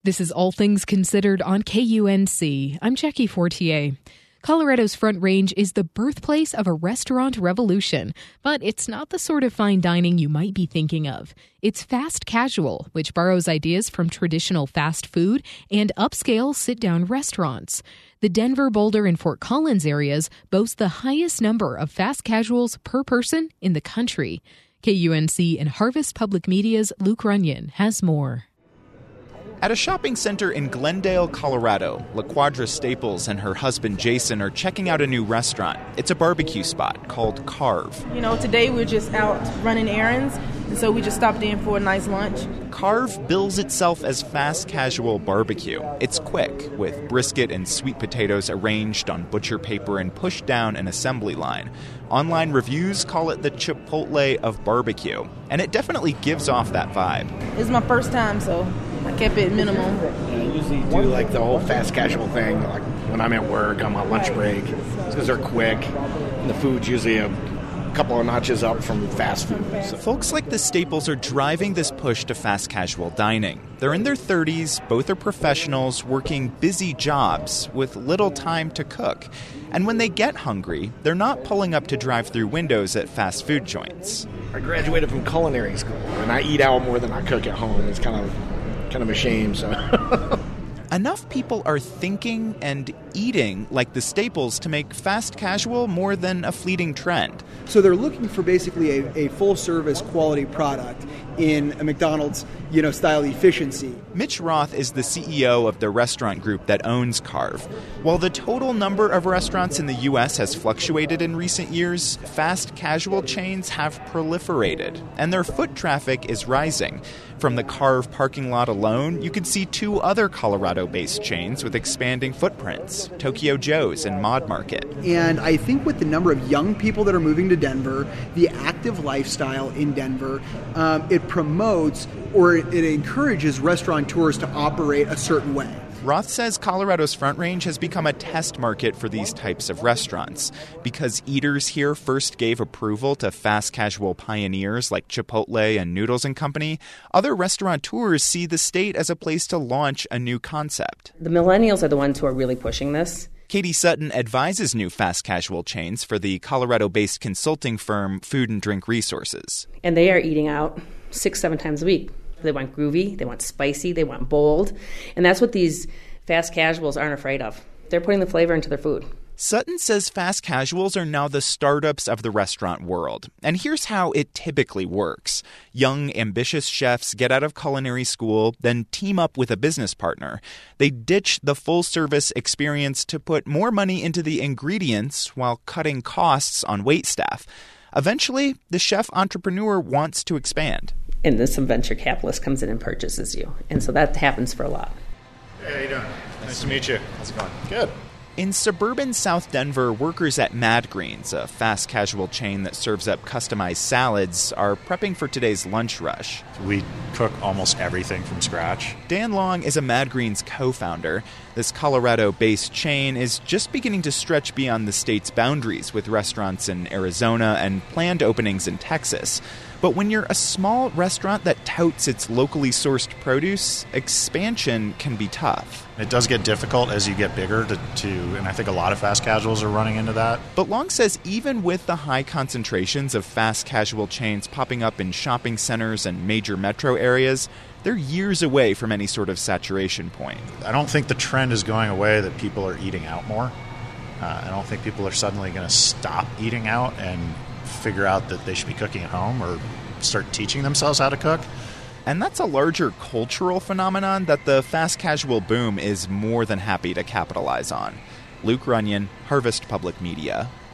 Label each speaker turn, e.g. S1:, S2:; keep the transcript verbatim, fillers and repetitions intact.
S1: This is All Things Considered on K U N C. I'm Jackie Fortier. Colorado's Front Range is the birthplace of a restaurant revolution, but it's not the sort of fine dining you might be thinking of. It's fast casual, which borrows ideas from traditional fast food and upscale sit-down restaurants. The Denver, Boulder, and Fort Collins areas boast the highest number of fast casuals per person in the country. K U N C and Harvest Public Media's Luke Runyon has more.
S2: At a shopping center in Glendale, Colorado, LaQuadra Staples and her husband Jason are checking out a new restaurant. It's a barbecue spot called Carve.
S3: You know, today we're just out running errands, and so we just stopped in for a nice lunch.
S2: Carve bills itself as fast casual barbecue. It's quick, with brisket and sweet potatoes arranged on butcher paper and pushed down an assembly line. Online reviews call it the Chipotle of barbecue, and it definitely gives off that vibe.
S3: It's my first time, so I kept it minimal.
S4: I usually do like the whole fast casual thing, like when I'm at work, on my lunch break, because they're quick, and the food's usually a couple of notches up from fast food. So.
S2: Folks like the Staples are driving this push to fast casual dining. They're in their thirties, both are professionals working busy jobs with little time to cook. And when they get hungry, they're not pulling up to drive-through windows at fast food joints.
S4: I graduated from culinary school, and I eat out more than I cook at home. It's kind of kind of a shame, so...
S2: Enough people are thinking and eating like the Staples to make fast casual more than a fleeting trend.
S5: So they're looking for basically a, a full-service quality product in a McDonald's, you know, style efficiency.
S2: Mitch Roth is the C E O of the restaurant group that owns Carve. While the total number of restaurants in the U S has fluctuated in recent years, fast casual chains have proliferated, and their foot traffic is rising. From the Carve parking lot alone, you could see two other Colorado-based chains with expanding footprints, Tokyo Joe's and Mod Market.
S5: And I think with the number of young people that are moving to Denver, the active lifestyle in Denver, um, it promotes or it encourages restaurateurs to operate a certain way.
S2: Roth says Colorado's Front Range has become a test market for these types of restaurants. Because eaters here first gave approval to fast casual pioneers like Chipotle and Noodles and Company, other restaurateurs see the state as a place to launch a new concept.
S6: The millennials are the ones who are really pushing this.
S2: Katie Sutton advises new fast casual chains for the Colorado-based consulting firm Food and Drink Resources.
S6: And they are eating out six, seven times a week. They want groovy, they want spicy, they want bold. And that's what these fast casuals aren't afraid of. They're putting the flavor into their food.
S2: Sutton says fast casuals are now the startups of the restaurant world. And here's how it typically works. Young, ambitious chefs get out of culinary school, then team up with a business partner. They ditch the full-service experience to put more money into the ingredients while cutting costs on waitstaff. Eventually, the chef entrepreneur wants to expand.
S6: And then some venture capitalist comes in and purchases you. And so that happens for a lot.
S7: Hey, how you doing? Nice to meet you. How's it going? Good.
S2: In suburban South Denver, workers at Mad Greens, a fast casual chain that serves up customized salads, are prepping for today's lunch rush.
S7: We cook almost everything from scratch.
S2: Dan Long is a Mad Greens co-founder. This Colorado-based chain is just beginning to stretch beyond the state's boundaries with restaurants in Arizona and planned openings in Texas. But when you're a small restaurant that touts its locally sourced produce, expansion can be tough.
S7: It does get difficult as you get bigger, to, to, and I think a lot of fast casuals are running into that.
S2: But Long says even with the high concentrations of fast casual chains popping up in shopping centers and major metro areas, they're years away from any sort of saturation point.
S7: I don't think the trend is going away that people are eating out more. Uh, I don't think people are suddenly going to stop eating out and figure out that they should be cooking at home or start teaching themselves how to cook.
S2: And that's a larger cultural phenomenon that the fast casual boom is more than happy to capitalize on. Luke Runyon, Harvest Public Media.